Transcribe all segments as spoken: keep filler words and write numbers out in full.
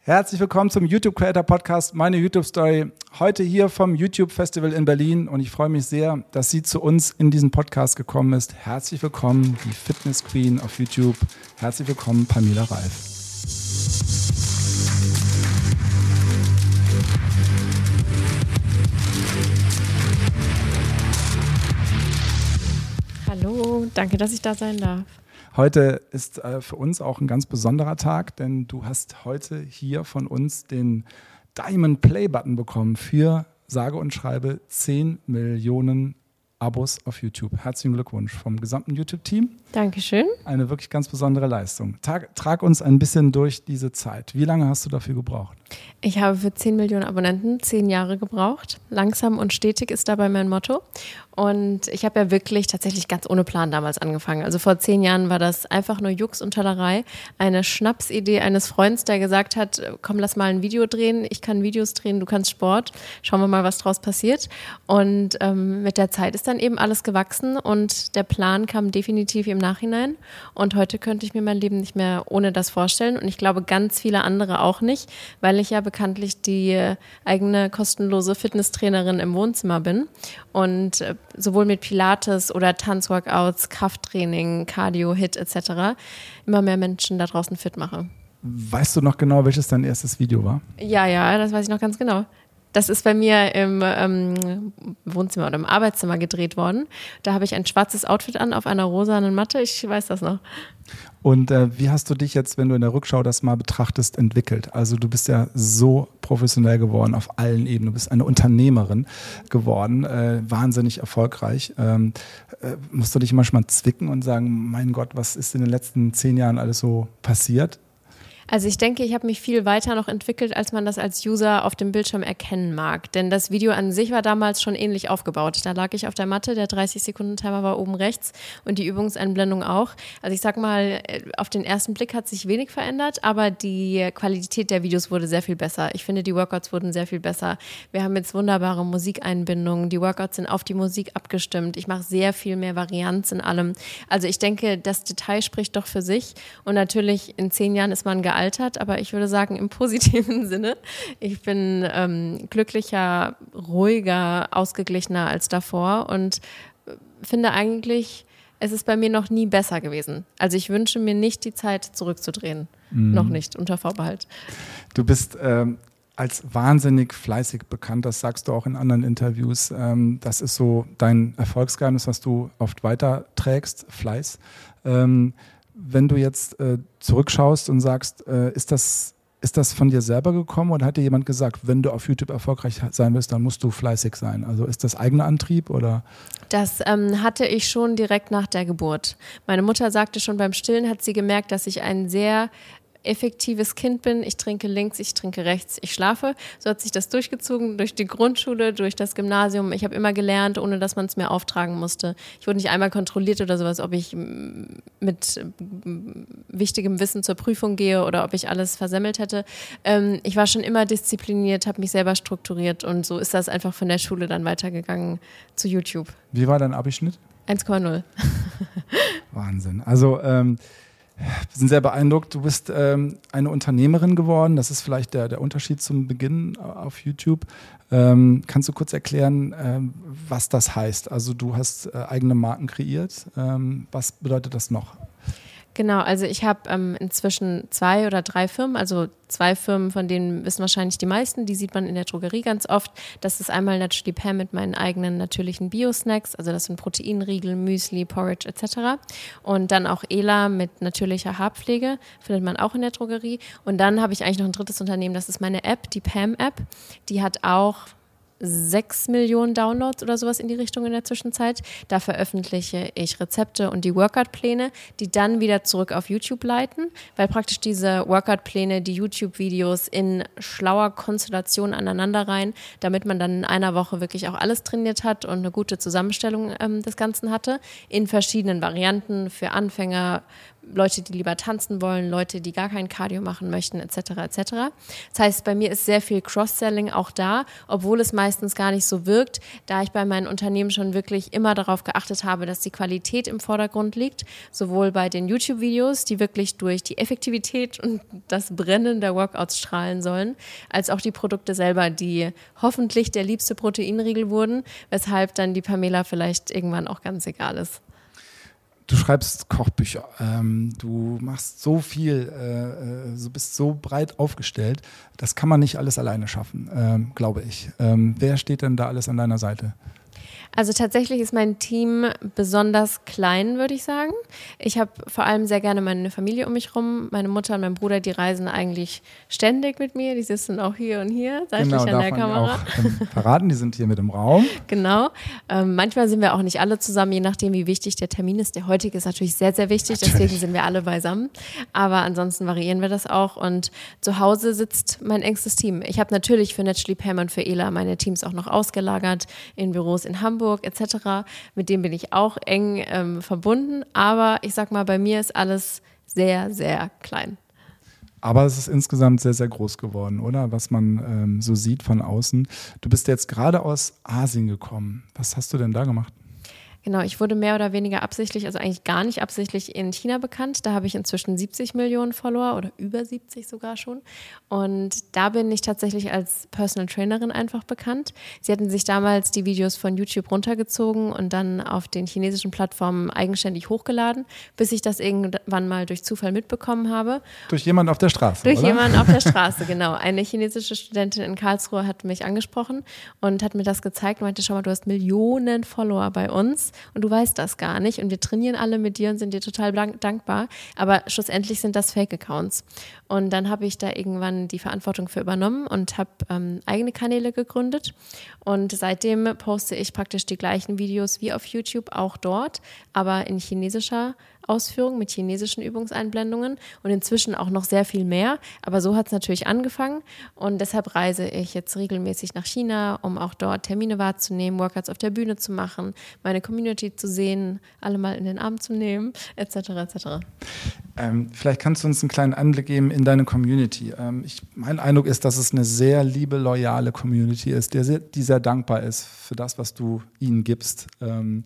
Herzlich willkommen zum YouTube Creator Podcast, meine YouTube Story. Heute hier vom YouTube Festival in Berlin und ich freue mich sehr, dass sie zu uns in diesen Podcast gekommen ist. Herzlich willkommen, die Fitness Queen auf YouTube. Herzlich willkommen, Pamela Reif. Hallo, danke, dass ich da sein darf. Heute ist äh, für uns auch ein ganz besonderer Tag, denn du hast heute hier von uns den Diamond Play Button bekommen für sage und schreibe zehn Millionen Abos auf YouTube. Herzlichen Glückwunsch vom gesamten YouTube-Team. Dankeschön. Eine wirklich ganz besondere Leistung. Tag, trag uns ein bisschen durch diese Zeit. Wie lange hast du dafür gebraucht? Ich habe für zehn Millionen Abonnenten zehn Jahre gebraucht. Langsam und stetig ist dabei mein Motto. Und ich habe ja wirklich tatsächlich ganz ohne Plan damals angefangen. Also vor zehn Jahren war das einfach nur Jux und Tollerei. Eine Schnapsidee eines Freundes, der gesagt hat, komm, lass mal ein Video drehen. Ich kann Videos drehen, du kannst Sport. Schauen wir mal, was draus passiert. Und ähm, mit der Zeit ist dann eben alles gewachsen und der Plan kam definitiv im Nachhinein. Und heute könnte ich mir mein Leben nicht mehr ohne das vorstellen. Und ich glaube, ganz viele andere auch nicht, weil ich ja bekanntlich die eigene kostenlose Fitnesstrainerin im Wohnzimmer bin und sowohl mit Pilates oder Tanzworkouts, Krafttraining, Cardio, Hit et cetera immer mehr Menschen da draußen fit mache. Weißt du noch genau, welches dein erstes Video war? Ja, ja, das weiß ich noch ganz genau. Das ist bei mir im ähm, Wohnzimmer oder im Arbeitszimmer gedreht worden. Da habe ich ein schwarzes Outfit an auf einer rosanen Matte. Ich weiß das noch. Und äh, wie hast du dich jetzt, wenn du in der Rückschau das mal betrachtest, entwickelt? Also du bist ja so professionell geworden auf allen Ebenen. Du bist eine Unternehmerin geworden, äh, wahnsinnig erfolgreich. Ähm, äh, musst du dich manchmal zwicken und sagen, mein Gott, was ist in den letzten zehn Jahren alles so passiert? Also ich denke, ich habe mich viel weiter noch entwickelt, als man das als User auf dem Bildschirm erkennen mag. Denn das Video an sich war damals schon ähnlich aufgebaut. Da lag ich auf der Matte, der dreißig-Sekunden-Timer war oben rechts und die Übungseinblendung auch. Also ich sag mal, auf den ersten Blick hat sich wenig verändert, aber die Qualität der Videos wurde sehr viel besser. Ich finde, die Workouts wurden sehr viel besser. Wir haben jetzt wunderbare Musikeinbindungen. Die Workouts sind auf die Musik abgestimmt. Ich mache sehr viel mehr Varianz in allem. Also ich denke, das Detail spricht doch für sich. Und natürlich, in zehn Jahren ist man gealtert. Altert, aber ich würde sagen im positiven Sinne. Ich bin ähm, glücklicher, ruhiger, ausgeglichener als davor und finde eigentlich, es ist bei mir noch nie besser gewesen. Also ich wünsche mir nicht, die Zeit zurückzudrehen. Mhm. Noch nicht, unter Vorbehalt. Du bist ähm, als wahnsinnig fleißig bekannt, das sagst du auch in anderen Interviews. Ähm, das ist so dein Erfolgsgeheimnis, was du oft weiterträgst, Fleiß. Ähm, Wenn du jetzt äh, zurückschaust und sagst, äh, ist das, ist das von dir selber gekommen oder hat dir jemand gesagt, wenn du auf YouTube erfolgreich sein willst, dann musst du fleißig sein? Also ist das eigener Antrieb oder? Das ähm, hatte ich schon direkt nach der Geburt. Meine Mutter sagte schon beim Stillen, hat sie gemerkt, dass ich ein sehr effektives Kind bin. Ich trinke links, ich trinke rechts, ich schlafe. So hat sich das durchgezogen durch die Grundschule, durch das Gymnasium. Ich habe immer gelernt, ohne dass man es mir auftragen musste. Ich wurde nicht einmal kontrolliert oder sowas, ob ich mit wichtigem Wissen zur Prüfung gehe oder ob ich alles versemmelt hätte. Ähm, ich war schon immer diszipliniert, habe mich selber strukturiert und so ist das einfach von der Schule dann weitergegangen zu YouTube. Wie war dein Abischnitt? eins Komma null. Wahnsinn. Also ähm wir sind sehr beeindruckt. Du bist ähm, eine Unternehmerin geworden. Das ist vielleicht der, der Unterschied zum Beginn auf YouTube. Ähm, kannst du kurz erklären, ähm, was das heißt? Also du hast äh, eigene Marken kreiert. Ähm, was bedeutet das noch? Genau, also ich habe ähm, inzwischen zwei oder drei Firmen, also zwei Firmen, von denen wissen wahrscheinlich die meisten, die sieht man in der Drogerie ganz oft. Das ist einmal Naturally Pam mit meinen eigenen natürlichen Bio-Snacks, also das sind Proteinriegel, Müsli, Porridge et cetera. Und dann auch Ela mit natürlicher Haarpflege, findet man auch in der Drogerie. Und dann habe ich eigentlich noch ein drittes Unternehmen, das ist meine App, die Pam-App. Die hat auch sechs Millionen Downloads oder sowas in die Richtung in der Zwischenzeit. Da veröffentliche ich Rezepte und die Workout-Pläne, die dann wieder zurück auf YouTube leiten, weil praktisch diese Workout-Pläne die YouTube-Videos in schlauer Konstellation aneinander rein, damit man dann in einer Woche wirklich auch alles trainiert hat und eine gute Zusammenstellung ähm, des Ganzen hatte, in verschiedenen Varianten für Anfänger, Leute, die lieber tanzen wollen, Leute, die gar kein Cardio machen möchten, et cetera et cetera. Das heißt, bei mir ist sehr viel Cross-Selling auch da, obwohl es meistens gar nicht so wirkt, da ich bei meinen Unternehmen schon wirklich immer darauf geachtet habe, dass die Qualität im Vordergrund liegt, sowohl bei den YouTube-Videos, die wirklich durch die Effektivität und das Brennen der Workouts strahlen sollen, als auch die Produkte selber, die hoffentlich der liebste Proteinriegel wurden, weshalb dann die Pamela vielleicht irgendwann auch ganz egal ist. Du schreibst Kochbücher, ähm, du machst so viel, äh, du bist so breit aufgestellt, das kann man nicht alles alleine schaffen, ähm, glaube ich. Ähm, wer steht denn da alles an deiner Seite? Also tatsächlich ist mein Team besonders klein, würde ich sagen. Ich habe vor allem sehr gerne meine Familie um mich rum. Meine Mutter und mein Bruder, die reisen eigentlich ständig mit mir. Die sitzen auch hier und hier, seitlich genau, an der Kamera. Auch ähm, verraten, die sind hier mit im Raum. Genau. Ähm, manchmal sind wir auch nicht alle zusammen, je nachdem, wie wichtig der Termin ist. Der heutige ist natürlich sehr, sehr wichtig, natürlich. Deswegen sind wir alle beisammen. Aber ansonsten variieren wir das auch. Und zu Hause sitzt mein engstes Team. Ich habe natürlich für Naturally Pam und für Ela meine Teams auch noch ausgelagert in Büros in Hamburg et cetera. Mit dem bin ich auch eng ähm, verbunden. Aber ich sag mal, bei mir ist alles sehr, sehr klein. Aber es ist insgesamt sehr, sehr groß geworden, oder? Was man ähm, so sieht von außen. Du bist jetzt gerade aus Asien gekommen. Was hast du denn da gemacht? Genau, ich wurde mehr oder weniger absichtlich, also eigentlich gar nicht absichtlich in China bekannt. Da habe ich inzwischen siebzig Millionen Follower oder über siebzig sogar schon. Und da bin ich tatsächlich als Personal Trainerin einfach bekannt. Sie hatten sich damals die Videos von YouTube runtergezogen und dann auf den chinesischen Plattformen eigenständig hochgeladen, bis ich das irgendwann mal durch Zufall mitbekommen habe. Durch jemanden auf der Straße, Durch oder? jemanden auf der Straße, genau. Eine chinesische Studentin in Karlsruhe hat mich angesprochen und hat mir das gezeigt und meinte, schau mal, du hast Millionen Follower bei uns. Und du weißt das gar nicht und wir trainieren alle mit dir und sind dir total dankbar, aber schlussendlich sind das Fake-Accounts. Und dann habe ich da irgendwann die Verantwortung für übernommen und habe ähm, eigene Kanäle gegründet und seitdem poste ich praktisch die gleichen Videos wie auf YouTube, auch dort, aber in chinesischer Ausführung mit chinesischen Übungseinblendungen und inzwischen auch noch sehr viel mehr, aber so hat es natürlich angefangen und deshalb reise ich jetzt regelmäßig nach China, um auch dort Termine wahrzunehmen, Workouts auf der Bühne zu machen, meine Community zu sehen, alle mal in den Arm zu nehmen, et cetera et cetera. Ähm, vielleicht kannst du uns einen kleinen Einblick geben in deine Community. Ähm, ich, mein Eindruck ist, dass es eine sehr liebe, loyale Community ist, die sehr, die sehr dankbar ist für das, was du ihnen gibst. Ähm,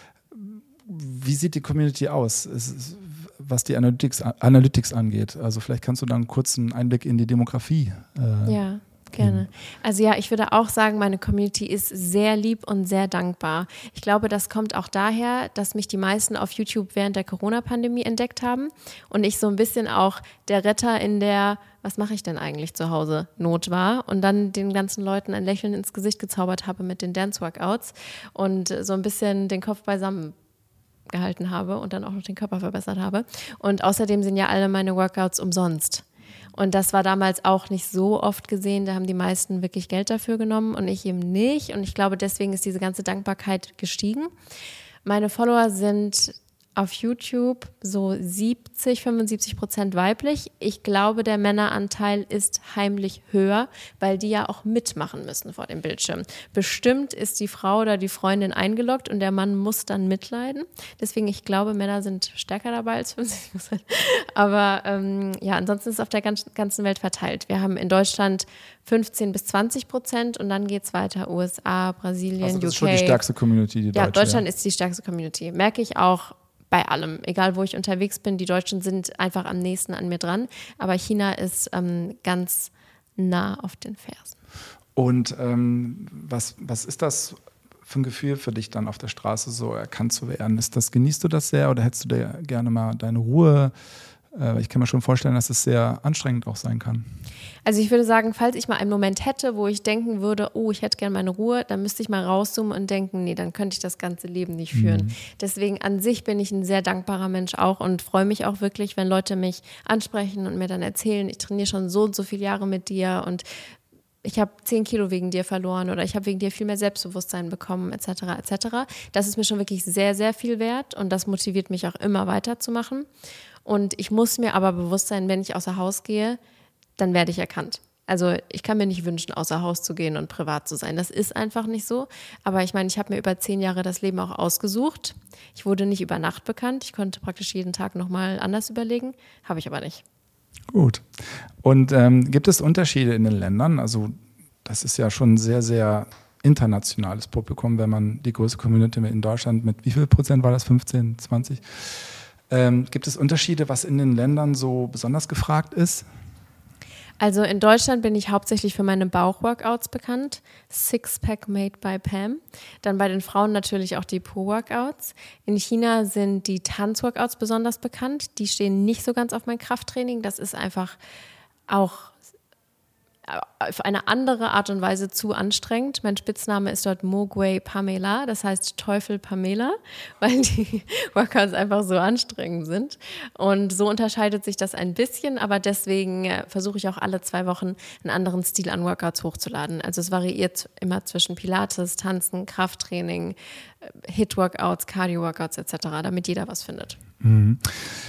Wie sieht die Community aus, ist, was die Analytics, Analytics angeht? Also vielleicht kannst du da einen kurzen Einblick in die Demografie äh, Ja, gerne. Also ja, ich würde auch sagen, meine Community ist sehr lieb und sehr dankbar. Ich glaube, das kommt auch daher, dass mich die meisten auf YouTube während der Corona-Pandemie entdeckt haben und ich so ein bisschen auch der Retter in der was mache ich denn eigentlich zu Hause, Not war und dann den ganzen Leuten ein Lächeln ins Gesicht gezaubert habe mit den Dance-Workouts und so ein bisschen den Kopf beisammen gehalten habe und dann auch noch den Körper verbessert habe. Und außerdem sind ja alle meine Workouts umsonst. Und das war damals auch nicht so oft gesehen. Da haben die meisten wirklich Geld dafür genommen und ich eben nicht. Und ich glaube, deswegen ist diese ganze Dankbarkeit gestiegen. Meine Follower sind auf YouTube so siebzig, fünfundsiebzig Prozent weiblich. Ich glaube, der Männeranteil ist heimlich höher, weil die ja auch mitmachen müssen vor dem Bildschirm. Bestimmt ist die Frau oder die Freundin eingeloggt und der Mann muss dann mitleiden. Deswegen, ich glaube, Männer sind stärker dabei als fünfzig Prozent. Aber ähm, ja, ansonsten ist es auf der ganzen Welt verteilt. Wir haben in Deutschland fünfzehn bis zwanzig Prozent und dann geht es weiter. U S A, Brasilien, also das U K. ist schon die stärkste Community, die ja, deutsche. Deutschland Ja. ist die stärkste Community. Merke ich auch bei allem, egal wo ich unterwegs bin, die Deutschen sind einfach am nächsten an mir dran, aber China ist ähm, ganz nah auf den Fersen. Und ähm, was, was ist das für ein Gefühl für dich dann auf der Straße so erkannt zu werden? Ist das, genießt du das sehr oder hättest du dir gerne mal deine Ruhe? Äh, ich kann mir schon vorstellen, dass es sehr anstrengend auch sein kann. Also ich würde sagen, falls ich mal einen Moment hätte, wo ich denken würde, oh, ich hätte gerne meine Ruhe, dann müsste ich mal rauszoomen und denken, nee, dann könnte ich das ganze Leben nicht führen. Mhm. Deswegen an sich bin ich ein sehr dankbarer Mensch auch und freue mich auch wirklich, wenn Leute mich ansprechen und mir dann erzählen, ich trainiere schon so und so viele Jahre mit dir und ich habe zehn Kilo wegen dir verloren oder ich habe wegen dir viel mehr Selbstbewusstsein bekommen, et cetera et cetera. Das ist mir schon wirklich sehr, sehr viel wert und das motiviert mich auch immer weiterzumachen. Und ich muss mir aber bewusst sein, wenn ich außer Haus gehe, dann werde ich erkannt. Also ich kann mir nicht wünschen, außer Haus zu gehen und privat zu sein. Das ist einfach nicht so. Aber ich meine, ich habe mir über zehn Jahre das Leben auch ausgesucht. Ich wurde nicht über Nacht bekannt. Ich konnte praktisch jeden Tag nochmal anders überlegen. Habe ich aber nicht. Gut. Und ähm, gibt es Unterschiede in den Ländern? Also das ist ja schon ein sehr, sehr internationales Publikum, wenn man die größte Community in Deutschland mit wie viel Prozent war das? fünfzehn, zwanzig? Ähm, gibt es Unterschiede, was in den Ländern so besonders gefragt ist? Also in Deutschland bin ich hauptsächlich für meine Bauchworkouts bekannt. Sixpack made by Pam. Dann bei den Frauen natürlich auch die Po-Workouts. In China sind die Tanzworkouts besonders bekannt. Die stehen nicht so ganz auf mein Krafttraining. Das ist einfach auch auf eine andere Art und Weise zu anstrengend. Mein Spitzname ist dort Mogwai Pamela, das heißt Teufel Pamela, weil die Workouts einfach so anstrengend sind. Und so unterscheidet sich das ein bisschen, aber deswegen versuche ich auch alle zwei Wochen einen anderen Stil an Workouts hochzuladen. Also es variiert immer zwischen Pilates, Tanzen, Krafttraining, Hit-Workouts, Cardio-Workouts et cetera, damit jeder was findet. Mhm.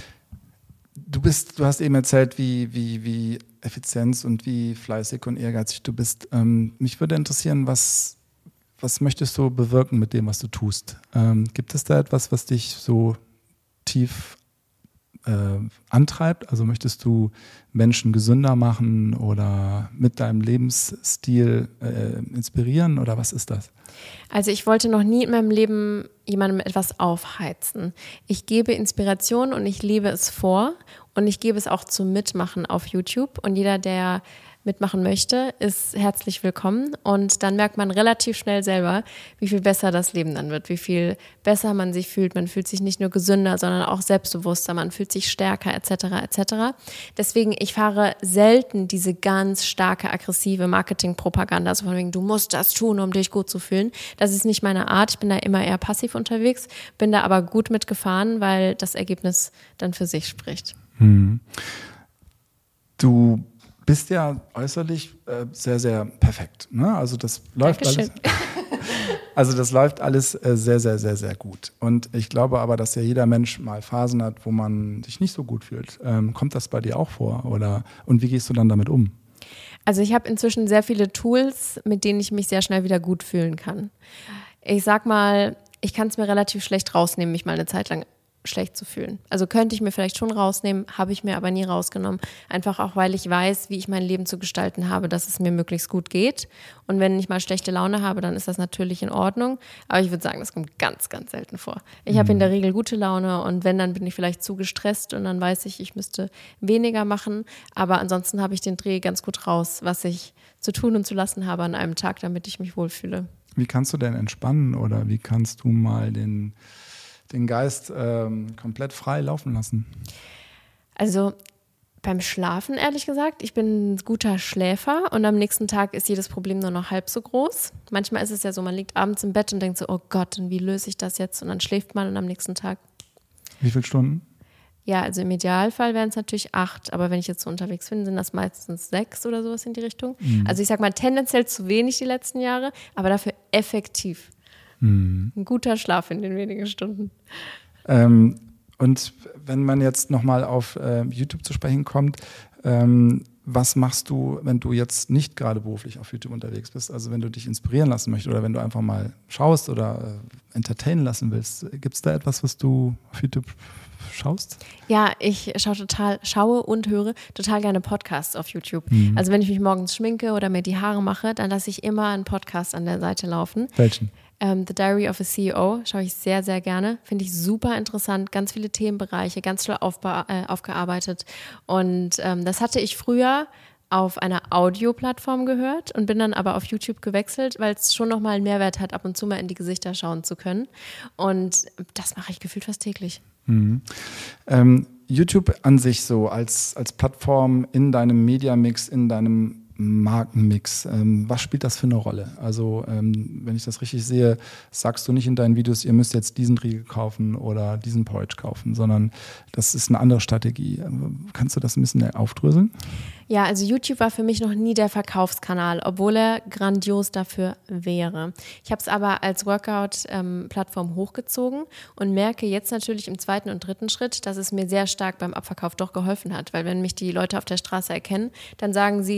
Du bist, du hast eben erzählt, wie, wie, wie effizient und wie fleißig und ehrgeizig du bist. Ähm, mich würde interessieren, was, was möchtest du bewirken mit dem, was du tust? Ähm, gibt es da etwas, was dich so tief äh, antreibt? Also möchtest du Menschen gesünder machen oder mit deinem Lebensstil äh, inspirieren oder was ist das? Also ich wollte noch nie in meinem Leben jemandem etwas aufheizen. Ich gebe Inspiration und ich lebe es vor und ich gebe es auch zum Mitmachen auf YouTube und jeder, der mitmachen möchte, ist herzlich willkommen und dann merkt man relativ schnell selber, wie viel besser das Leben dann wird, wie viel besser man sich fühlt. Man fühlt sich nicht nur gesünder, sondern auch selbstbewusster, man fühlt sich stärker et cetera et cetera. Deswegen, ich fahre selten diese ganz starke, aggressive Marketingpropaganda, also von wegen, du musst das tun, um dich gut zu fühlen. Das ist nicht meine Art, ich bin da immer eher passiv unterwegs, bin da aber gut mitgefahren, weil das Ergebnis dann für sich spricht. Hm. Du bist ja äußerlich äh, sehr, sehr perfekt. Ne? Also das läuft Dankeschön. alles. Also das läuft alles äh, sehr, sehr, sehr, sehr gut. Und ich glaube aber, dass ja jeder Mensch mal Phasen hat, wo man sich nicht so gut fühlt. Ähm, kommt das bei dir auch vor? Oder und wie gehst du dann damit um? Also ich habe inzwischen sehr viele Tools, mit denen ich mich sehr schnell wieder gut fühlen kann. Ich sag mal, ich kann es mir relativ schlecht rausnehmen, mich mal eine Zeit lang schlecht zu fühlen. Also könnte ich mir vielleicht schon rausnehmen, habe ich mir aber nie rausgenommen. Einfach auch, weil ich weiß, wie ich mein Leben zu gestalten habe, dass es mir möglichst gut geht. Und wenn ich mal schlechte Laune habe, dann ist das natürlich in Ordnung. Aber ich würde sagen, das kommt ganz, ganz selten vor. Ich mhm. habe in der Regel gute Laune und wenn, dann bin ich vielleicht zu gestresst und dann weiß ich, ich müsste weniger machen. Aber ansonsten habe ich den Dreh ganz gut raus, was ich zu tun und zu lassen habe an einem Tag, damit ich mich wohlfühle. Wie kannst du denn entspannen oder wie kannst du mal den den Geist ähm, komplett frei laufen lassen? Also beim Schlafen, ehrlich gesagt, ich bin ein guter Schläfer und am nächsten Tag ist jedes Problem nur noch halb so groß. Manchmal ist es ja so, man liegt abends im Bett und denkt so, oh Gott, und wie löse ich das jetzt? Und dann schläft man und am nächsten Tag. Wie viele Stunden? Ja, also im Idealfall wären es natürlich acht, aber wenn ich jetzt so unterwegs bin, sind das meistens sechs oder sowas in die Richtung. Mhm. Also ich sag mal tendenziell zu wenig die letzten Jahre, aber dafür effektiv. Hm. Ein guter Schlaf in den wenigen Stunden. Ähm, und wenn man jetzt nochmal auf äh, YouTube zu sprechen kommt, ähm, was machst du, wenn du jetzt nicht gerade beruflich auf YouTube unterwegs bist? Also wenn du dich inspirieren lassen möchtest oder wenn du einfach mal schaust oder äh, entertainen lassen willst, gibt es da etwas, was du auf YouTube schaust? Ja, ich schaue total, schaue und höre total gerne Podcasts auf YouTube. Mhm. Also wenn ich mich morgens schminke oder mir die Haare mache, dann lasse ich immer einen Podcast an der Seite laufen. Welchen? Um, The Diary of a C E O schaue ich sehr, sehr gerne. Finde ich super interessant. Ganz viele Themenbereiche, ganz toll aufbe- äh, aufgearbeitet. Und ähm, das hatte ich früher auf einer Audioplattform gehört und bin dann aber auf YouTube gewechselt, weil es schon nochmal einen Mehrwert hat, ab und zu mal in die Gesichter schauen zu können. Und das mache ich gefühlt fast täglich. Mhm. Ähm, YouTube an sich so als, als Plattform in deinem Media-Mix, in deinem Markenmix, ähm, was spielt das für eine Rolle? Also ähm, wenn ich das richtig sehe, sagst du nicht in deinen Videos, ihr müsst jetzt diesen Riegel kaufen oder diesen Porridge kaufen, sondern das ist eine andere Strategie. Kannst du das ein bisschen aufdröseln? Ja, also YouTube war für mich noch nie der Verkaufskanal, obwohl er grandios dafür wäre. Ich habe es aber als Workout-Plattform ähm, hochgezogen und merke jetzt natürlich im zweiten und dritten Schritt, dass es mir sehr stark beim Abverkauf doch geholfen hat, weil wenn mich die Leute auf der Straße erkennen, dann sagen sie,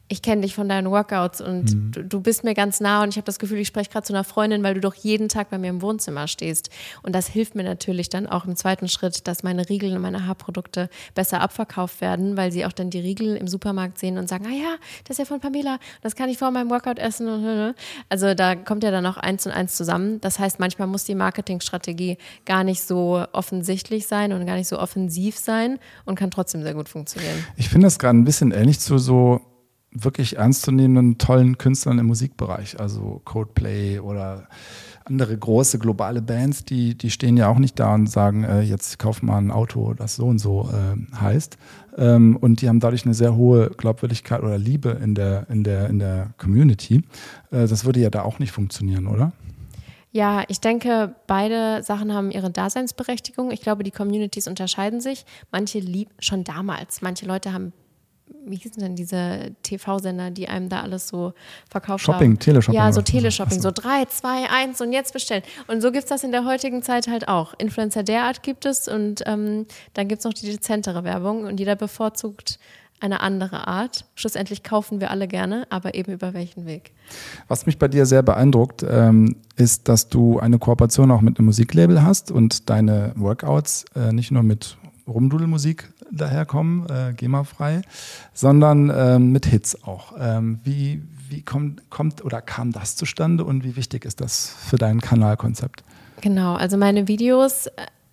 ich kenne dich von deinen Workouts und mhm. du, du bist mir ganz nah und ich habe das Gefühl, ich spreche gerade zu einer Freundin, weil du doch jeden Tag bei mir im Wohnzimmer stehst. Und das hilft mir natürlich dann auch im zweiten Schritt, dass meine Riegel und meine Haarprodukte besser abverkauft werden, weil sie auch dann die Riegel im Supermarkt sehen und sagen, ah ja, das ist ja von Pamela, das kann ich vor meinem Workout essen. Also da kommt ja dann auch eins und eins zusammen. Das heißt, manchmal muss die Marketingstrategie gar nicht so offensichtlich sein und gar nicht so offensiv sein und kann trotzdem sehr gut funktionieren. Ich finde das gerade ein bisschen ähnlich zu so wirklich ernstzunehmenden, tollen Künstlern im Musikbereich, also Coldplay oder andere große globale Bands, die, die stehen ja auch nicht da und sagen, äh, jetzt kauf mal ein Auto, das so und so äh, heißt. Ähm, und die haben dadurch eine sehr hohe Glaubwürdigkeit oder Liebe in der, in der, in der Community. Äh, das würde ja da auch nicht funktionieren, oder? Ja, ich denke, beide Sachen haben ihre Daseinsberechtigung. Ich glaube, die Communities unterscheiden sich. Manche lieben schon damals, manche Leute haben, wie hießen denn diese T V-Sender, die einem da alles so verkauft Shopping, haben? Shopping, Teleshopping. Ja, so Teleshopping, so drei, zwei, eins und jetzt bestellen. Und so gibt es das in der heutigen Zeit halt auch. Influencer derart gibt es und ähm, dann gibt es noch die dezentere Werbung und jeder bevorzugt eine andere Art. Schlussendlich kaufen wir alle gerne, aber eben über welchen Weg. Was mich bei dir sehr beeindruckt, ähm, ist, dass du eine Kooperation auch mit einem Musiklabel hast und deine Workouts äh, nicht nur mit Rumdudelmusik daherkommen, äh, GEMA-frei, sondern ähm, mit Hits auch. Ähm, wie wie kommt, kommt oder kam das zustande und wie wichtig ist das für dein Kanalkonzept? Genau, also meine Videos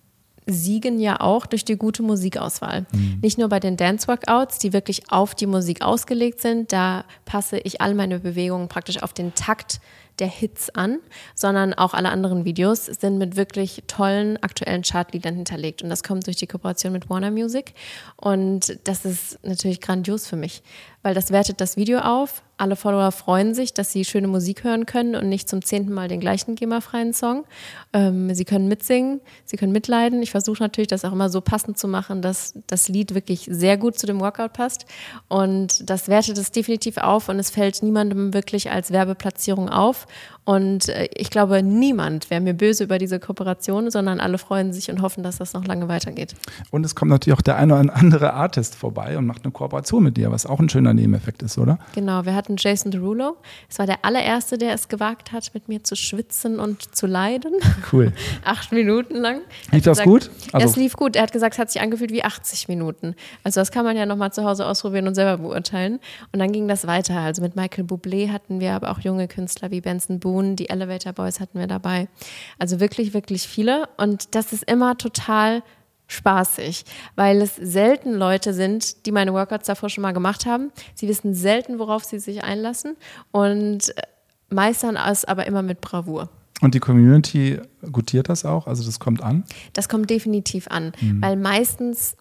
siegen ja auch durch die gute Musikauswahl. Mhm. Nicht nur bei den Dance-Workouts, die wirklich auf die Musik ausgelegt sind, da passe ich all meine Bewegungen praktisch auf den Takt der Hits an, sondern auch alle anderen Videos sind mit wirklich tollen aktuellen Chartliedern hinterlegt und das kommt durch die Kooperation mit Warner Music und das ist natürlich grandios für mich, weil das wertet das Video auf. Alle Follower freuen sich, dass sie schöne Musik hören können und nicht zum zehnten Mal den gleichen GEMA-freien Song. Ähm, sie können mitsingen, sie können mitleiden. Ich versuche natürlich, das auch immer so passend zu machen, dass das Lied wirklich sehr gut zu dem Workout passt. Und das wertet es definitiv auf und es fällt niemandem wirklich als Werbeplatzierung auf. Und äh, ich glaube, niemand wäre mir böse über diese Kooperation, sondern alle freuen sich und hoffen, dass das noch lange weitergeht. Und es kommt natürlich auch der eine oder andere Artist vorbei und macht eine Kooperation mit dir, was auch ein schöner Nebeneffekt ist, oder? Genau, wir hatten Jason Derulo. Es war der allererste, der es gewagt hat, mit mir zu schwitzen und zu leiden. Cool. Acht Minuten lang. Lief das gesagt, gut? Also es lief gut. Er hat gesagt, es hat sich angefühlt wie achtzig Minuten. Also das kann man ja nochmal zu Hause ausprobieren und selber beurteilen. Und dann ging das weiter. Also mit Michael Bublé hatten wir aber auch junge Künstler wie Benson Boone, die Elevator Boys hatten wir dabei. Also wirklich, wirklich viele. Und das ist immer total spaßig, weil es selten Leute sind, die meine Workouts davor schon mal gemacht haben. Sie wissen selten, worauf sie sich einlassen und meistern es aber immer mit Bravour. Und die Community gutiert das auch? Also das kommt an? Das kommt definitiv an, mhm. weil meistens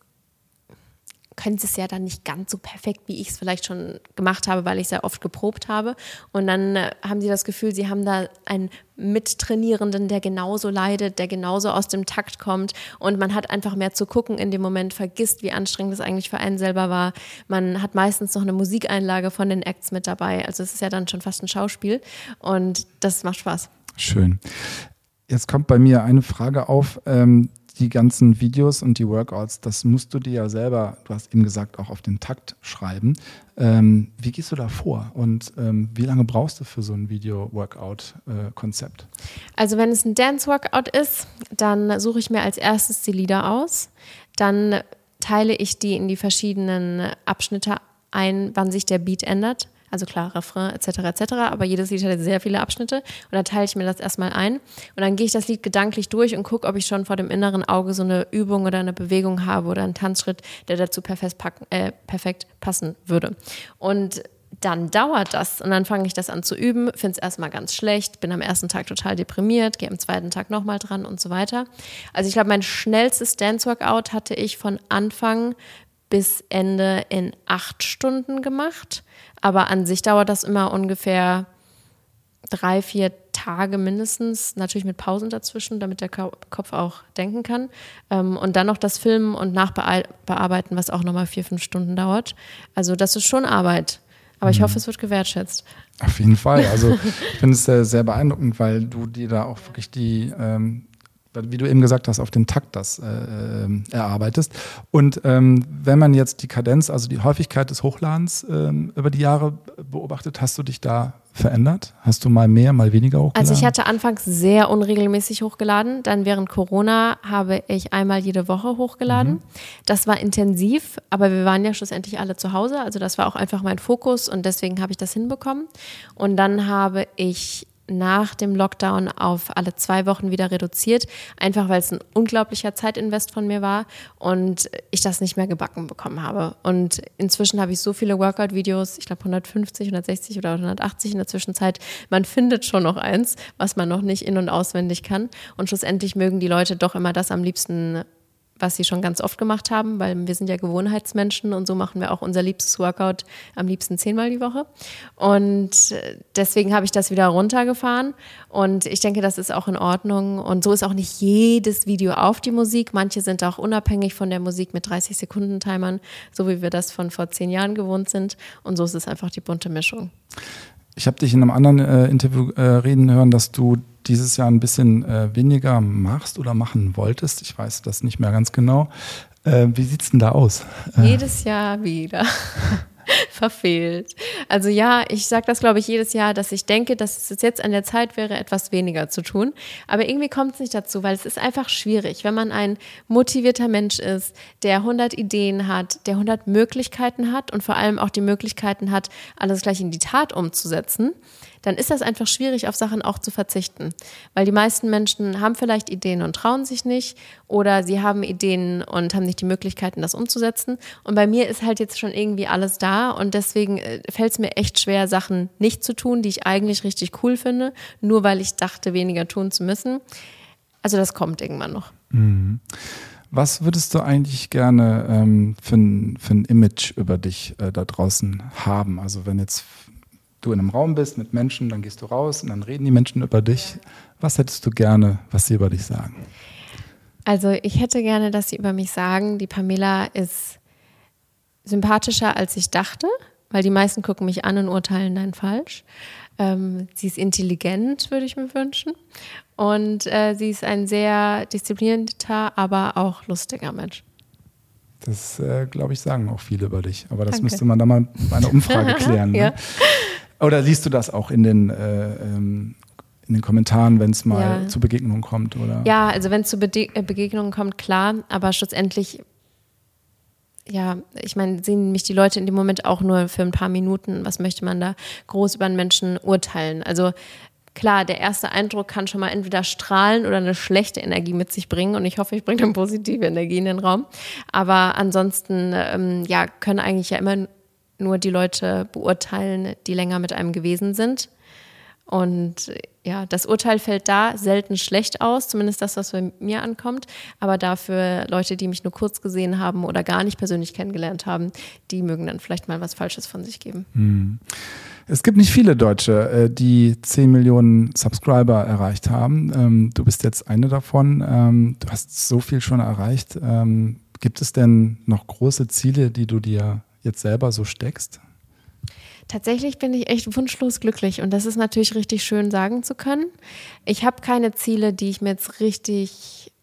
können sie es ja dann nicht ganz so perfekt, wie ich es vielleicht schon gemacht habe, weil ich sehr oft geprobt habe. Und dann äh, haben sie das Gefühl, sie haben da einen Mittrainierenden, der genauso leidet, der genauso aus dem Takt kommt. Und man hat einfach mehr zu gucken in dem Moment, vergisst, wie anstrengend es eigentlich für einen selber war. Man hat meistens noch eine Musikeinlage von den Acts mit dabei. Also es ist ja dann schon fast ein Schauspiel. Und das macht Spaß. Schön. Jetzt kommt bei mir eine Frage auf. Ähm, die ganzen Videos und die Workouts, das musst du dir ja selber, du hast eben gesagt, auch auf den Takt schreiben. Ähm, wie gehst du da vor und ähm, wie lange brauchst du für so ein Video-Workout-Konzept? Also wenn es ein Dance-Workout ist, dann suche ich mir als erstes die Lieder aus. Dann teile ich die in die verschiedenen Abschnitte ein, wann sich der Beat ändert. Also klar, Refrain et cetera et cetera, aber jedes Lied hat sehr viele Abschnitte und da teile ich mir das erstmal ein und dann gehe ich das Lied gedanklich durch und gucke, ob ich schon vor dem inneren Auge so eine Übung oder eine Bewegung habe oder einen Tanzschritt, der dazu perfekt, packen, äh, perfekt passen würde. Und dann dauert das und dann fange ich das an zu üben, finde es erstmal ganz schlecht, bin am ersten Tag total deprimiert, gehe am zweiten Tag nochmal dran und so weiter. Also ich glaube, mein schnellstes Dance-Workout hatte ich von Anfang bis Ende in acht Stunden gemacht. Aber an sich dauert das immer ungefähr drei, vier Tage mindestens, natürlich mit Pausen dazwischen, damit der Kopf auch denken kann. Und dann noch das Filmen und Nachbearbeiten, was auch nochmal vier, fünf Stunden dauert. Also das ist schon Arbeit. Aber ich hoffe, es wird gewertschätzt. Auf jeden Fall. Also ich finde es sehr, sehr beeindruckend, weil du dir da auch wirklich die ähm, wie du eben gesagt hast, auf den Takt das äh, erarbeitest. Und ähm, wenn man jetzt die Kadenz, also die Häufigkeit des Hochladens ähm, über die Jahre beobachtet, hast du dich da verändert? Hast du mal mehr, mal weniger hochgeladen? Also ich hatte anfangs sehr unregelmäßig hochgeladen. Dann während Corona habe ich einmal jede Woche hochgeladen. Mhm. Das war intensiv, aber wir waren ja schlussendlich alle zu Hause. Also das war auch einfach mein Fokus und deswegen habe ich das hinbekommen. Und dann habe ich nach dem Lockdown auf alle zwei Wochen wieder reduziert, einfach weil es ein unglaublicher Zeitinvest von mir war und ich das nicht mehr gebacken bekommen habe. Und inzwischen habe ich so viele Workout-Videos, ich glaube hundertfünfzig, hundertsechzig oder hundertachtzig in der Zwischenzeit. Man findet schon noch eins, was man noch nicht in- und auswendig kann. Und schlussendlich mögen die Leute doch immer das am liebsten, was sie schon ganz oft gemacht haben, weil wir sind ja Gewohnheitsmenschen und so machen wir auch unser liebstes Workout am liebsten zehnmal die Woche. Und deswegen habe ich das wieder runtergefahren und ich denke, das ist auch in Ordnung. Und so ist auch nicht jedes Video auf die Musik. Manche sind auch unabhängig von der Musik mit dreißig Sekunden Timern, so wie wir das von vor zehn Jahren gewohnt sind. Und so ist es einfach die bunte Mischung. Ich habe dich in einem anderen äh, Interview äh, reden hören, dass du dieses Jahr ein bisschen äh, weniger machst oder machen wolltest. Ich weiß das nicht mehr ganz genau. Äh, wie sieht's denn da aus? Jedes Jahr wieder. Verfehlt. Also ja, ich sage das, glaube ich, jedes Jahr, dass ich denke, dass es jetzt an der Zeit wäre, etwas weniger zu tun. Aber irgendwie kommt es nicht dazu, weil es ist einfach schwierig, wenn man ein motivierter Mensch ist, der hundert Ideen hat, der hundert Möglichkeiten hat und vor allem auch die Möglichkeiten hat, alles gleich in die Tat umzusetzen, dann ist das einfach schwierig, auf Sachen auch zu verzichten. Weil die meisten Menschen haben vielleicht Ideen und trauen sich nicht oder sie haben Ideen und haben nicht die Möglichkeiten, das umzusetzen. Und bei mir ist halt jetzt schon irgendwie alles da und deswegen fällt es mir echt schwer, Sachen nicht zu tun, die ich eigentlich richtig cool finde, nur weil ich dachte, weniger tun zu müssen. Also das kommt irgendwann noch. Mhm. Was würdest du eigentlich gerne ähm, für ein, für ein Image über dich äh, da draußen haben? Also wenn jetzt du in einem Raum bist mit Menschen, dann gehst du raus und dann reden die Menschen über dich. Was hättest du gerne, was sie über dich sagen? Also ich hätte gerne, dass sie über mich sagen, die Pamela ist sympathischer, als ich dachte, weil die meisten gucken mich an und urteilen dann falsch. Ähm, sie ist intelligent, würde ich mir wünschen. Und äh, sie ist ein sehr disziplinierter, aber auch lustiger Mensch. Das, äh, glaube ich, sagen auch viele über dich. Aber das Danke. müsste man da mal bei einer Umfrage klären. Ne? Ja. Oder liest du das auch in den, äh, in den Kommentaren, wenn es mal Ja. zu Begegnungen kommt? Oder? Ja, also wenn es zu Bede- Begegnungen kommt, klar. Aber schlussendlich, ja, ich meine, sehen mich die Leute in dem Moment auch nur für ein paar Minuten. Was möchte man da groß über einen Menschen urteilen? Also klar, der erste Eindruck kann schon mal entweder strahlen oder eine schlechte Energie mit sich bringen. Und ich hoffe, ich bringe eine positive Energie in den Raum. Aber ansonsten, ähm, ja, können eigentlich ja immer nur die Leute beurteilen, die länger mit einem gewesen sind. Und ja, das Urteil fällt da selten schlecht aus, zumindest das, was bei mir ankommt. Aber dafür Leute, die mich nur kurz gesehen haben oder gar nicht persönlich kennengelernt haben, die mögen dann vielleicht mal was Falsches von sich geben. Hm. Es gibt nicht viele Deutsche, die zehn Millionen Subscriber erreicht haben. Du bist jetzt eine davon. Du hast so viel schon erreicht. Gibt es denn noch große Ziele, die du dir jetzt selber so steckst? Tatsächlich bin ich echt wunschlos glücklich und das ist natürlich richtig schön sagen zu können. Ich habe keine Ziele, die ich mir jetzt richtig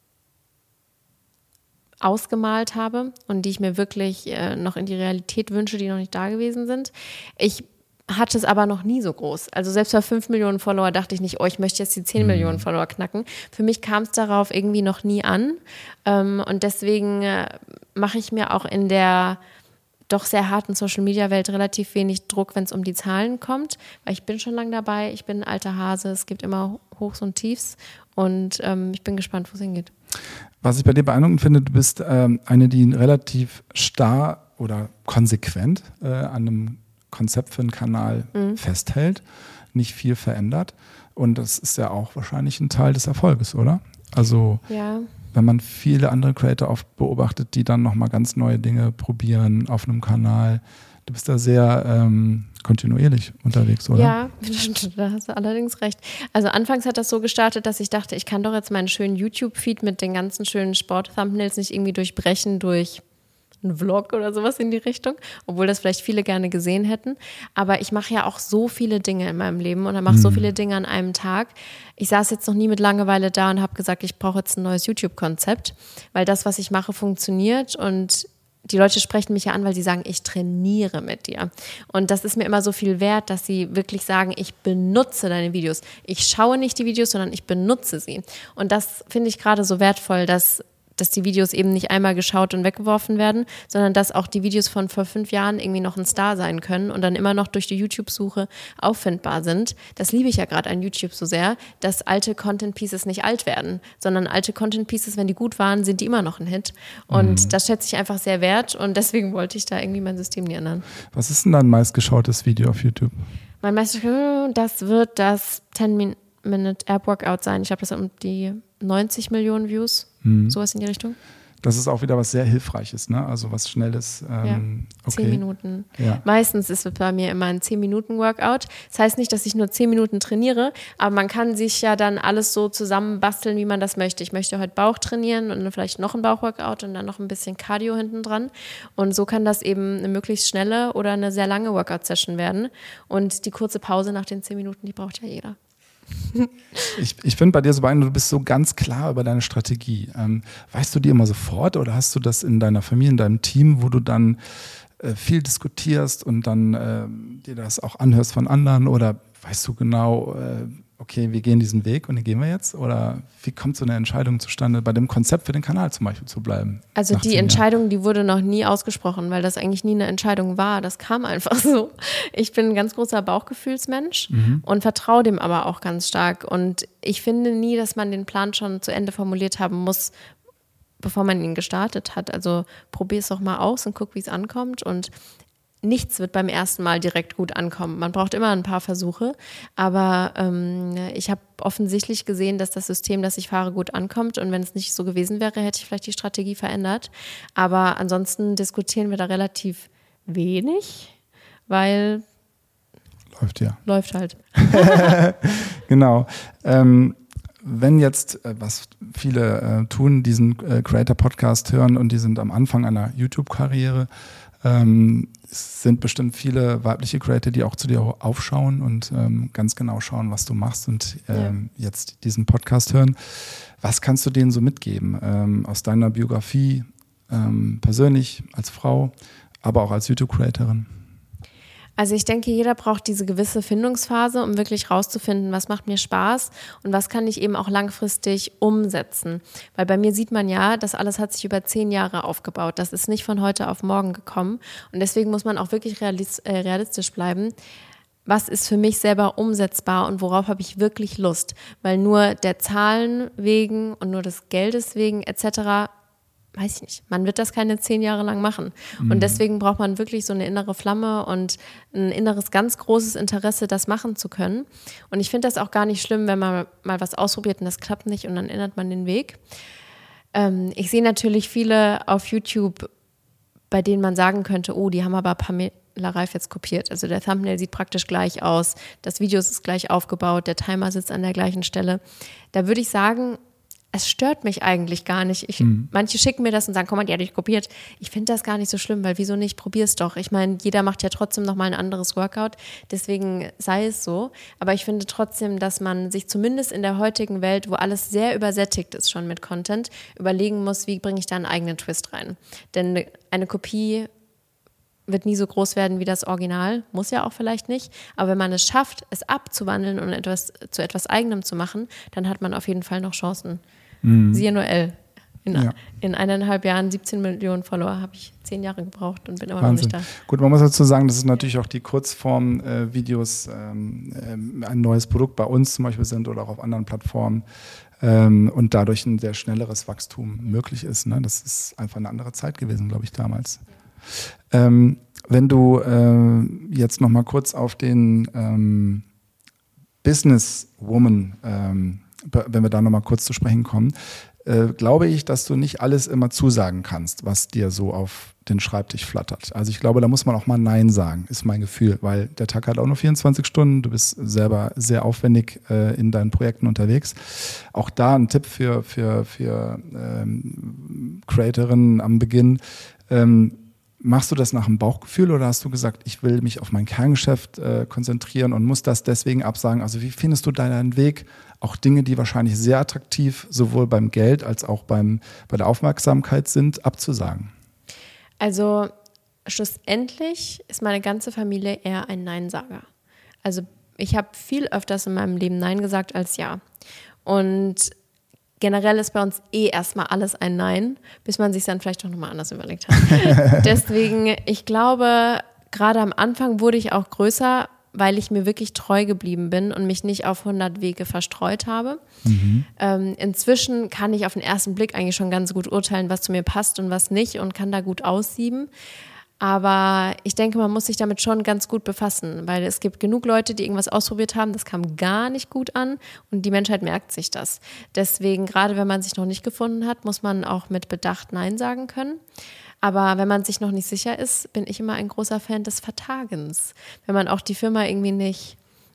ausgemalt habe und die ich mir wirklich äh, noch in die Realität wünsche, die noch nicht da gewesen sind. Ich hatte es aber noch nie so groß. Also selbst bei fünf Millionen Follower dachte ich nicht, oh, ich möchte jetzt die zehn Millionen Follower knacken. Für mich kam es darauf irgendwie noch nie an ähm, und deswegen äh, mache ich mir auch in der doch sehr harten Social-Media-Welt relativ wenig Druck, wenn es um die Zahlen kommt, weil ich bin schon lange dabei, ich bin ein alter Hase, es gibt immer Hochs und Tiefs und ähm, ich bin gespannt, wo es hingeht. Was ich bei dir beeindruckend finde, du bist ähm, eine, die relativ starr oder konsequent äh, an einem Konzept für einen Kanal mhm. festhält, nicht viel verändert und das ist ja auch wahrscheinlich ein Teil des Erfolges, oder? Also ja. Wenn man viele andere Creator oft beobachtet, die dann nochmal ganz neue Dinge probieren auf einem Kanal. Du bist da sehr ähm, kontinuierlich unterwegs, oder? Ja, da hast du allerdings recht. Also anfangs hat das so gestartet, dass ich dachte, ich kann doch jetzt meinen schönen YouTube-Feed mit den ganzen schönen Sport-Thumbnails nicht irgendwie durchbrechen durch ein Vlog oder sowas in die Richtung, obwohl das vielleicht viele gerne gesehen hätten. Aber ich mache ja auch so viele Dinge in meinem Leben und mache mhm. so viele Dinge an einem Tag. Ich saß jetzt noch nie mit Langeweile da und habe gesagt, ich brauche jetzt ein neues YouTube-Konzept, weil das, was ich mache, funktioniert und die Leute sprechen mich ja an, weil sie sagen, ich trainiere mit dir. Und das ist mir immer so viel wert, dass sie wirklich sagen, ich benutze deine Videos. Ich schaue nicht die Videos, sondern ich benutze sie. Und das finde ich gerade so wertvoll, dass dass die Videos eben nicht einmal geschaut und weggeworfen werden, sondern dass auch die Videos von vor fünf Jahren irgendwie noch ein Star sein können und dann immer noch durch die YouTube-Suche auffindbar sind. Das liebe ich ja gerade an YouTube so sehr, dass alte Content-Pieces nicht alt werden, sondern alte Content-Pieces, wenn die gut waren, sind die immer noch ein Hit. Und mhm. das schätze ich einfach sehr wert und deswegen wollte ich da irgendwie mein System nie ändern. Was ist denn dein meistgeschautes Video auf YouTube? Mein meistgeschautes, das wird das ten-Minute-App-Workout sein. Ich glaube, das hat um die neunzig Millionen Views. Hm. Sowas in die Richtung. Das ist auch wieder was sehr Hilfreiches, ne? Also was Schnelles. Ähm, ja, okay. zehn Minuten. Ja. Meistens ist es bei mir immer ein zehn Minuten Workout. Das heißt nicht, dass ich nur zehn Minuten trainiere, aber man kann sich ja dann alles so zusammenbasteln, wie man das möchte. Ich möchte heute Bauch trainieren und dann vielleicht noch ein Bauchworkout und dann noch ein bisschen Cardio hinten dran. Und so kann das eben eine möglichst schnelle oder eine sehr lange Workout-Session werden. Und die kurze Pause nach den zehn Minuten, die braucht ja jeder. Ich, ich finde bei dir so beeindruckend, du bist so ganz klar über deine Strategie. Ähm, weißt du die immer sofort oder hast du das in deiner Familie, in deinem Team, wo du dann äh, viel diskutierst und dann äh, dir das auch anhörst von anderen oder weißt du genau, äh, okay, wir gehen diesen Weg und den gehen wir jetzt? Oder wie kommt so eine Entscheidung zustande, bei dem Konzept für den Kanal zum Beispiel zu bleiben? Also die Entscheidung, die wurde noch nie ausgesprochen, weil das eigentlich nie eine Entscheidung war. Das kam einfach so. Ich bin ein ganz großer Bauchgefühlsmensch mhm. und vertraue dem aber auch ganz stark. Und ich finde nie, dass man den Plan schon zu Ende formuliert haben muss, bevor man ihn gestartet hat. Also probier es doch mal aus und guck, wie es ankommt. Und nichts wird beim ersten Mal direkt gut ankommen. Man braucht immer ein paar Versuche, aber ähm, ich habe offensichtlich gesehen, dass das System, das ich fahre, gut ankommt und wenn es nicht so gewesen wäre, hätte ich vielleicht die Strategie verändert. Aber ansonsten diskutieren wir da relativ wenig, weil läuft ja. Läuft halt. Genau. Ähm, wenn jetzt, äh, was viele äh, tun, diesen äh, Creator-Podcast hören und die sind am Anfang einer YouTube-Karriere, ähm, es sind bestimmt viele weibliche Creator, die auch zu dir aufschauen und ähm, ganz genau schauen, was du machst und ähm, ja. jetzt diesen Podcast hören. Was kannst du denen so mitgeben ähm, aus deiner Biografie, ähm, persönlich als Frau, aber auch als YouTube-Creatorin? Also ich denke, jeder braucht diese gewisse Findungsphase, um wirklich rauszufinden, was macht mir Spaß und was kann ich eben auch langfristig umsetzen. Weil bei mir sieht man ja, das alles hat sich über zehn Jahre aufgebaut. Das ist nicht von heute auf morgen gekommen. Und deswegen muss man auch wirklich realistisch bleiben. Was ist für mich selber umsetzbar und worauf habe ich wirklich Lust? Weil nur der Zahlen wegen und nur des Geldes wegen et cetera weiß ich nicht, man wird das keine zehn Jahre lang machen. Mhm. Und deswegen braucht man wirklich so eine innere Flamme und ein inneres, ganz großes Interesse, das machen zu können. Und ich finde das auch gar nicht schlimm, wenn man mal was ausprobiert und das klappt nicht und dann ändert man den Weg. Ähm, ich sehe natürlich viele auf YouTube, bei denen man sagen könnte, oh, die haben aber Pamela Reif jetzt kopiert. Also der Thumbnail sieht praktisch gleich aus, das Video ist gleich aufgebaut, der Timer sitzt an der gleichen Stelle. Da würde ich sagen, es stört mich eigentlich gar nicht. Ich, mhm. Manche schicken mir das und sagen, komm mal, die hat dich kopiert. Ich finde das gar nicht so schlimm, weil wieso nicht? Probier's doch. Ich meine, jeder macht ja trotzdem nochmal ein anderes Workout. Deswegen sei es so. Aber ich finde trotzdem, dass man sich zumindest in der heutigen Welt, wo alles sehr übersättigt ist schon mit Content, überlegen muss, wie bringe ich da einen eigenen Twist rein. Denn eine Kopie wird nie so groß werden wie das Original, muss ja auch vielleicht nicht, aber wenn man es schafft, es abzuwandeln und etwas zu etwas Eigenem zu machen, dann hat man auf jeden Fall noch Chancen. Mhm. Siehe Noel. In, ja. in eineinhalb Jahren siebzehn Millionen Follower, habe ich zehn Jahre gebraucht und bin immer Wahnsinn. noch nicht da. Gut, man muss dazu sagen, dass es natürlich auch die Kurzform-Videos ähm, ein neues Produkt bei uns zum Beispiel sind oder auch auf anderen Plattformen ähm, und dadurch ein sehr schnelleres Wachstum möglich ist. Ne? Das ist einfach eine andere Zeit gewesen, glaube ich, damals. Ähm, wenn du äh, jetzt noch mal kurz auf den ähm, Businesswoman, ähm, wenn wir da noch mal kurz zu sprechen kommen, äh, glaube ich, dass du nicht alles immer zusagen kannst, was dir so auf den Schreibtisch flattert. Also ich glaube, da muss man auch mal Nein sagen, ist mein Gefühl, weil der Tag hat auch nur vierundzwanzig Stunden, du bist selber sehr aufwendig äh, in deinen Projekten unterwegs. Auch da ein Tipp für, für, für ähm, Creatorinnen am Beginn. Ähm, machst du das nach dem Bauchgefühl oder hast du gesagt, ich will mich auf mein Kerngeschäft äh, konzentrieren und muss das deswegen absagen? Also wie findest du deinen Weg, auch Dinge, die wahrscheinlich sehr attraktiv sowohl beim Geld als auch beim, bei der Aufmerksamkeit sind, abzusagen? Also schlussendlich ist meine ganze Familie eher ein Neinsager. Also ich habe viel öfters in meinem Leben Nein gesagt als Ja. Und generell ist bei uns eh erstmal alles ein Nein, bis man sich dann vielleicht doch nochmal anders überlegt hat. Deswegen, ich glaube, gerade am Anfang wurde ich auch größer, weil ich mir wirklich treu geblieben bin und mich nicht auf hundert Wege verstreut habe. Mhm. Ähm, inzwischen kann ich auf den ersten Blick eigentlich schon ganz gut urteilen, was zu mir passt und was nicht und kann da gut aussieben. Aber ich denke, man muss sich damit schon ganz gut befassen, weil es gibt genug Leute, die irgendwas ausprobiert haben, das kam gar nicht gut an und die Menschheit merkt sich das. Deswegen, gerade wenn man sich noch nicht gefunden hat, muss man auch mit Bedacht Nein sagen können. Aber wenn man sich noch nicht sicher ist, bin ich immer ein großer Fan des Vertagens. Wenn man auch die Firma irgendwie nicht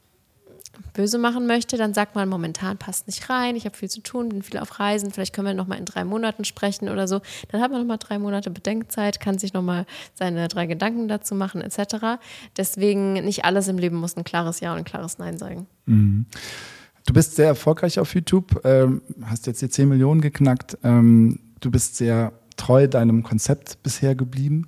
böse machen möchte, dann sagt man, momentan passt nicht rein, ich habe viel zu tun, bin viel auf Reisen, vielleicht können wir noch mal in drei Monaten sprechen oder so. Dann hat man noch mal drei Monate Bedenkzeit, kann sich noch mal seine drei Gedanken dazu machen et cetera. Deswegen, nicht alles im Leben muss ein klares Ja und ein klares Nein sein. Mhm. Du bist sehr erfolgreich auf YouTube, ähm, hast jetzt die zehn Millionen geknackt, ähm, du bist sehr treu deinem Konzept bisher geblieben.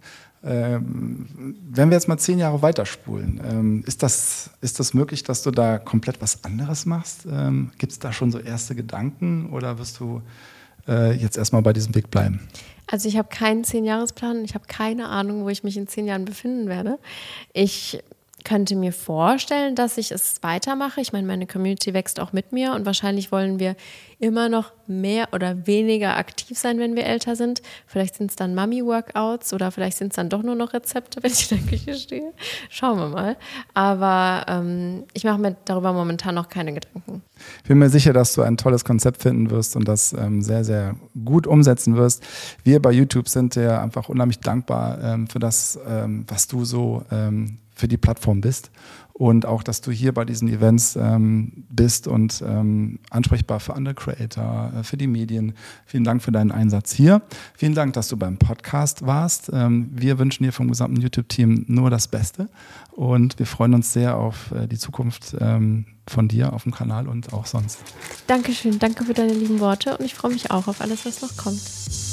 Ähm, wenn wir jetzt mal zehn Jahre weiterspulen, ähm, ist das, ist das möglich, dass du da komplett was anderes machst? Ähm, gibt es da schon so erste Gedanken oder wirst du äh, jetzt erstmal bei diesem Weg bleiben? Also ich habe keinen Zehn-Jahres-Plan, ich habe keine Ahnung, wo ich mich in zehn Jahren befinden werde. Ich könnte mir vorstellen, dass ich es weitermache. Ich meine, meine Community wächst auch mit mir und wahrscheinlich wollen wir immer noch mehr oder weniger aktiv sein, wenn wir älter sind. Vielleicht sind es dann Mummy-Workouts oder vielleicht sind es dann doch nur noch Rezepte, wenn ich in der Küche stehe. Schauen wir mal. Aber ähm, ich mache mir darüber momentan noch keine Gedanken. Ich bin mir sicher, dass du ein tolles Konzept finden wirst und das ähm, sehr, sehr gut umsetzen wirst. Wir bei YouTube sind dir einfach unheimlich dankbar ähm, für das, ähm, was du so ähm, für die Plattform bist und auch, dass du hier bei diesen Events ähm, bist und ähm, ansprechbar für andere Creator, äh, für die Medien. Vielen Dank für deinen Einsatz hier. Vielen Dank, dass du beim Podcast warst. Ähm, wir wünschen dir vom gesamten YouTube-Team nur das Beste und wir freuen uns sehr auf äh, die Zukunft ähm, von dir auf dem Kanal und auch sonst. Dankeschön, danke für deine lieben Worte und ich freue mich auch auf alles, was noch kommt.